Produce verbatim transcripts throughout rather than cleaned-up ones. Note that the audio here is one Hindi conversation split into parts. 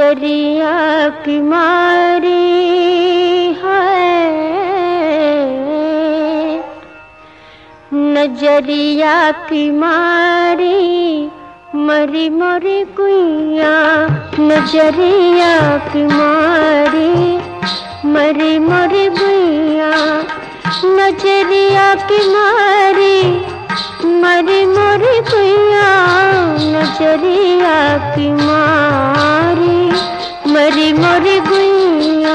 नजरिया की मारी है, नजरिया की मारी मरी मरी गुइया, नजरिया की मारी मरी मरी गुइया, नजरिया की मारी मरी मरी गुइया, नजरिया की मारी मरी मरी गुइया।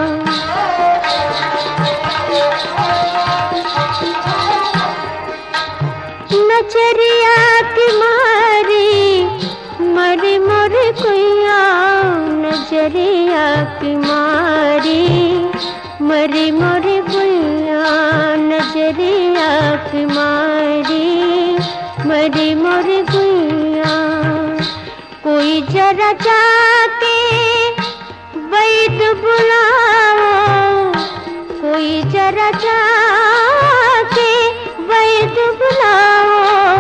नजरिया की मारी मरी मरी गुइया, नजरिया की मारी मरी मरी गुइया, नजरिया की मारी मरी मरी गुइया। कोई जरा जाके वैद बुलाओ, कोई जरा जाके वैद बुलाओ,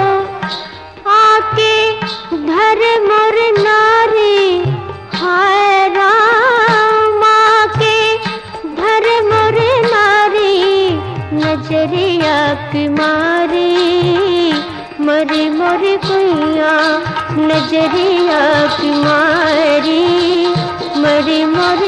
आके धर मोर नारी, हाय राम आके धर मोर नारी, नजरिया की मारी मरी मरी गुइया, नजरिया की मारी मरी मरी